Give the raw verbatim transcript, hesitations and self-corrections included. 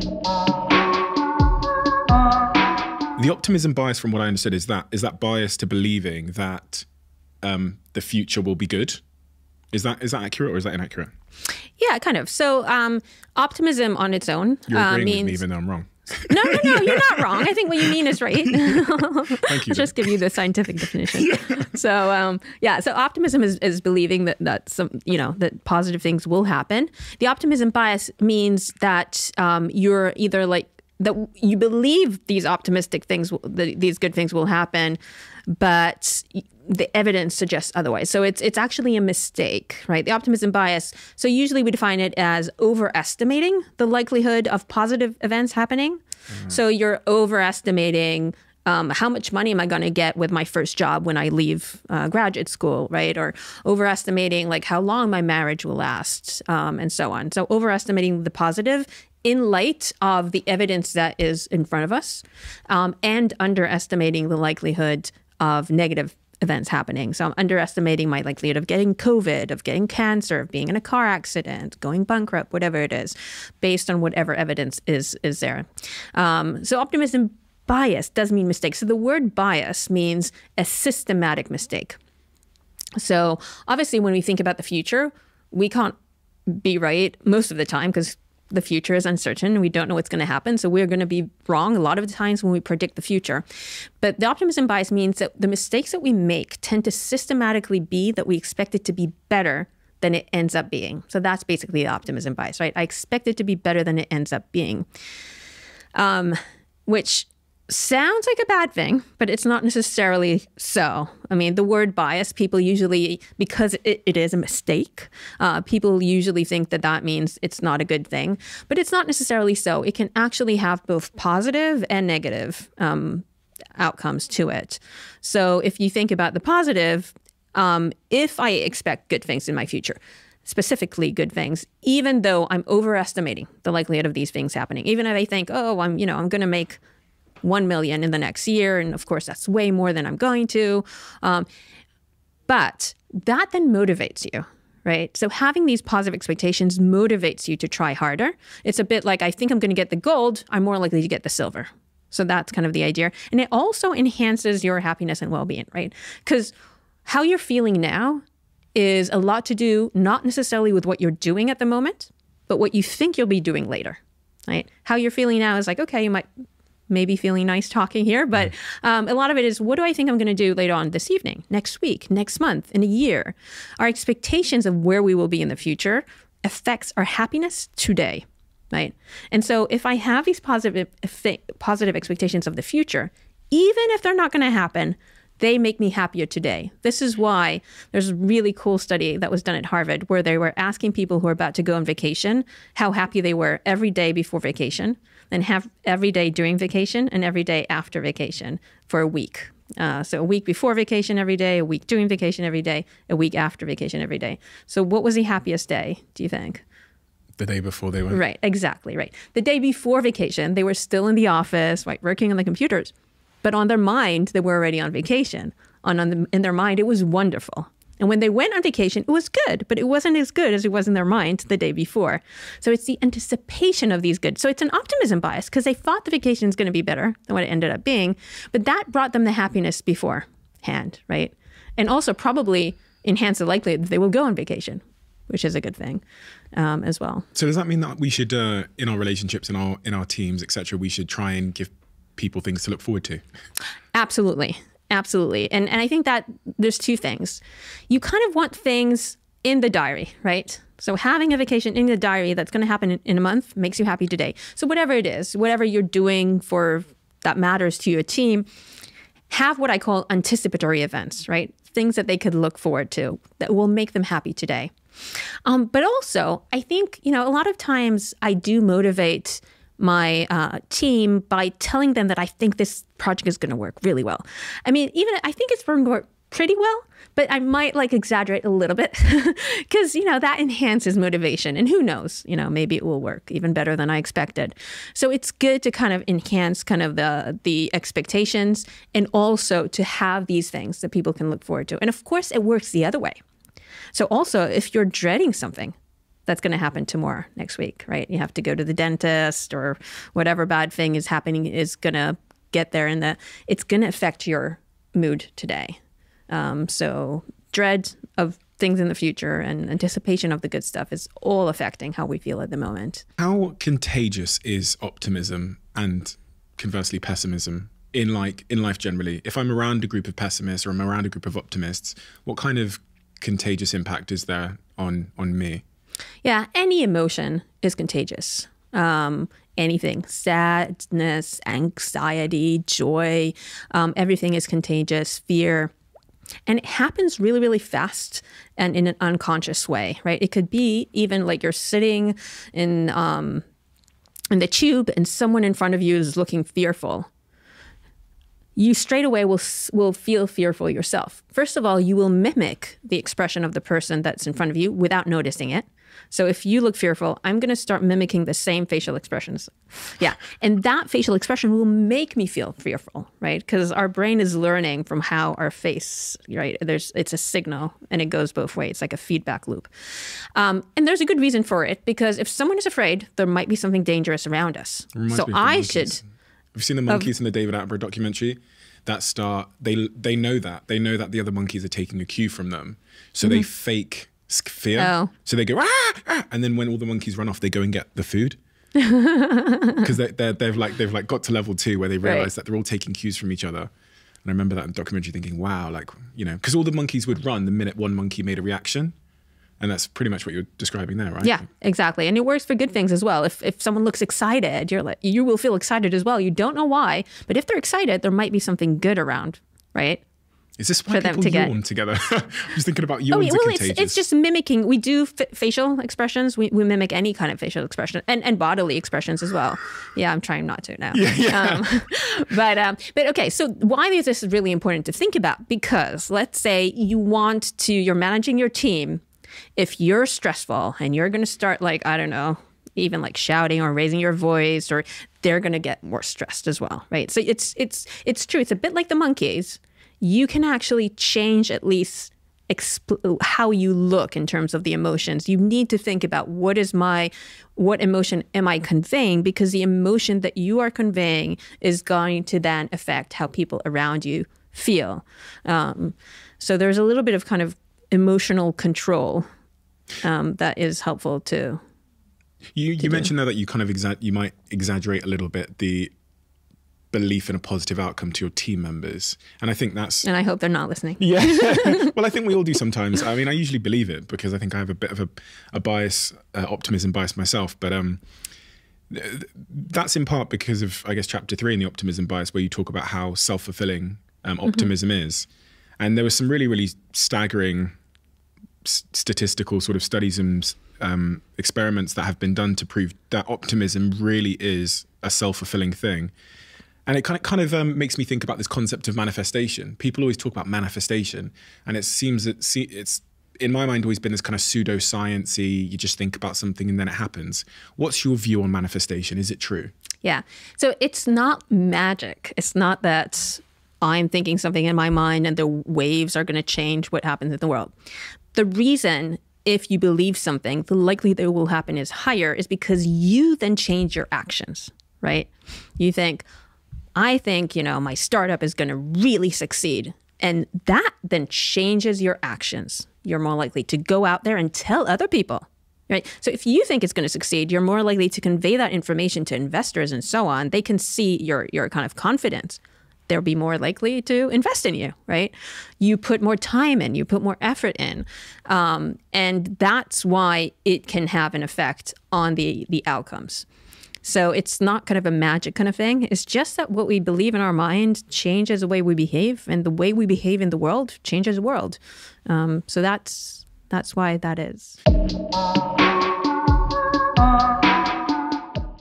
The optimism bias, from what I understood, is that is that bias to believing that um, the future will be good. Is that is that accurate or is that inaccurate? Yeah, kind of. So um, optimism on its own You're uh, agreeing means... with me even though I'm wrong. No, no, no, you're not wrong. I think what you mean is right. Thank you. I'll just give you the scientific definition. Yeah. So, um, yeah, so optimism is, is believing that, that some, you know, that positive things will happen. The optimism bias means that um, you're either like, that you believe these optimistic things, that these good things will happen, but the evidence suggests otherwise. So it's it's actually a mistake, right? The optimism bias. So usually we define it as overestimating the likelihood of positive events happening. Mm-hmm. So you're overestimating um, how much money am I going to get with my first job when I leave uh, graduate school, right? Or overestimating like how long my marriage will last, um, and so on. So overestimating the positive in light of the evidence that is in front of us, um, and underestimating the likelihood of negative events happening. So I'm underestimating my likelihood of getting COVID, of getting cancer, of being in a car accident, going bankrupt, whatever it is, based on whatever evidence is is there. Um, so optimism bias does mean mistake. So the word bias means a systematic mistake. So obviously when we think about the future, we can't be right most of the time because the future is uncertain. We don't know what's going to happen. So we're going to be wrong a lot of the times when we predict the future. But the optimism bias means that the mistakes that we make tend to systematically be that we expect it to be better than it ends up being. So that's basically the optimism bias, right? I expect it to be better than it ends up being, um, which sounds like a bad thing, but it's not necessarily so. I mean, the word bias, people usually, because it, it is a mistake, uh, people usually think that that means it's not a good thing, but it's not necessarily so. It can actually have both positive and negative um, outcomes to it. So if you think about the positive, um, if I expect good things in my future, specifically good things, even though I'm overestimating the likelihood of these things happening, even if I think, oh, I'm, you know, I'm going to make one million in the next year. And of course, that's way more than I'm going to. Um, but that then motivates you, right? So having these positive expectations motivates you to try harder. It's a bit like, I think I'm going to get the gold, I'm more likely to get the silver. So that's kind of the idea. And it also enhances your happiness and well-being, right? Because how you're feeling now is a lot to do, not necessarily with what you're doing at the moment, but what you think you'll be doing later, right? How you're feeling now is like, okay, you might maybe feeling nice talking here, but um, a lot of it is, what do I think I'm going to do later on this evening, next week, next month, in a year? Our expectations of where we will be in the future affects our happiness today, right? And so if I have these positive, positive expectations of the future, even if they're not going to happen, they make me happier today. This is why there's a really cool study that was done at Harvard where they were asking people who are about to go on vacation how happy they were every day before vacation, then have every day during vacation, and every day after vacation for a week. Uh, so a week before vacation every day, a week during vacation every day, a week after vacation every day. So what was the happiest day, do you think? The day before they went. Right, exactly, right. The day before vacation, they were still in the office, right, working on the computers. But on their mind, they were already on vacation. On, on the, in their mind, it was wonderful. And when they went on vacation, it was good, but it wasn't as good as it was in their mind the day before. So it's the anticipation of these goods. So it's an optimism bias because they thought the vacation is going to be better than what it ended up being, but that brought them the happiness beforehand, right? And also probably enhanced the likelihood that they will go on vacation, which is a good thing um, as well. So does that mean that we should, uh, in our relationships, in our in our teams, et cetera, we should try and give people things to look forward to? Absolutely. Absolutely. And and I think that there's two things. You kind of want things in the diary, right? So having a vacation in the diary that's going to happen in, in a month makes you happy today. So whatever it is, whatever you're doing for that matters to your team, have what I call anticipatory events, right? Things that they could look forward to that will make them happy today. Um, but also, I think, you know, a lot of times I do motivate my uh, team by telling them that I think this project is going to work really well. I mean, even I think it's going to work pretty well, but I might like exaggerate a little bit because, you know, that enhances motivation. And who knows, you know, maybe it will work even better than I expected. So it's good to kind of enhance kind of the, the expectations and also to have these things that people can look forward to. And of course, it works the other way. So also, if you're dreading something, that's going to happen tomorrow, next week, right? You have to go to the dentist or whatever bad thing is happening is going to get there, and the it's going to affect your mood today. Um, so dread of things in the future and anticipation of the good stuff is all affecting how we feel at the moment. How contagious is optimism and conversely pessimism in like in life generally? If I'm around a group of pessimists or I'm around a group of optimists, what kind of contagious impact is there on on me? Yeah, any emotion is contagious. Um, anything, sadness, anxiety, joy, um, everything is contagious, fear. And it happens really, really fast and in an unconscious way, right? It could be even like you're sitting in um, in the tube and someone in front of you is looking fearful. You straight away will will feel fearful yourself. First of all, you will mimic the expression of the person that's in front of you without noticing it. So if you look fearful, I'm going to start mimicking the same facial expressions. Yeah. And that facial expression will make me feel fearful, right? Because our brain is learning from how our face, right? There's, it's a signal and it goes both ways, like a feedback loop. Um, and there's a good reason for it, because if someone is afraid, there might be something dangerous around us. So I should... Have you seen the monkeys in the David Attenborough documentary? That start, they they know that. They know that the other monkeys are taking a cue from them. So mm-hmm. they fake fear. Oh. So they go, ah, ah, and then when all the monkeys run off, they go and get the food. Because they, they're, they've like they've like got to level two where they realize right. that they're all taking cues from each other. And I remember that in the documentary thinking, wow, like, you know, because all the monkeys would run the minute one monkey made a reaction. And that's pretty much what you're describing there, right? Yeah, exactly. And it works for good things as well. If if someone looks excited, you're like, you will feel excited as well. You don't know why, but if they're excited, there might be something good around, right? Is this why people to yawn get... together? I'm just thinking about yawns. Oh, well, are it's, contagious. it's just mimicking. We do f facial expressions. We, we mimic any kind of facial expression and, and bodily expressions as well. Yeah, I'm trying not to now. Yeah, yeah. Um, but, um, but okay, so why is this really important to think about? Because let's say you want to, you're managing your team. If you're stressful and you're going to start like, I don't know, even like shouting or raising your voice, or they're going to get more stressed as well, right? So it's, it's, it's true. It's a bit like the monkeys. You can actually change at least exp how you look in terms of the emotions. You need to think about what is my, what emotion am I conveying? Because the emotion that you are conveying is going to then affect how people around you feel. Um, so there's a little bit of kind of emotional control um, that is helpful to. You, to you do. mentioned there that you kind of exa you might exaggerate a little bit the belief in a positive outcome to your team members. And I think that's... And I hope they're not listening. Yeah. Well, I think we all do sometimes. I mean, I usually believe it because I think I have a bit of a, a bias, uh, optimism bias myself. But um, that's in part because of, I guess, chapter three in the optimism bias, where you talk about how self-fulfilling um, optimism mm-hmm. is. And there was some really, really staggering statistical sort of studies and um, experiments that have been done to prove that optimism really is a self-fulfilling thing. And it kind of kind of um, makes me think about this concept of manifestation. People always talk about manifestation, and it seems that it's, in my mind, always been this kind of pseudo-science-y, you just think about something and then it happens. What's your view on manifestation? Is it true? Yeah. So it's not magic. It's not that I'm thinking something in my mind and the waves are going to change what happens in the world. The reason, if you believe something, the likelihood that it will happen is higher is because you then change your actions, right? You think, I think, you know, my startup is going to really succeed. And that then changes your actions. You're more likely to go out there and tell other people, right? So if you think it's going to succeed, you're more likely to convey that information to investors and so on. They can see your, your kind of confidence. They'll be more likely to invest in you, right? You put more time in, you put more effort in. Um, and that's why it can have an effect on the, the outcomes. So it's not kind of a magic kind of thing. It's just that what we believe in our mind changes the way we behave, and the way we behave in the world changes the world. Um, so that's, that's why that is.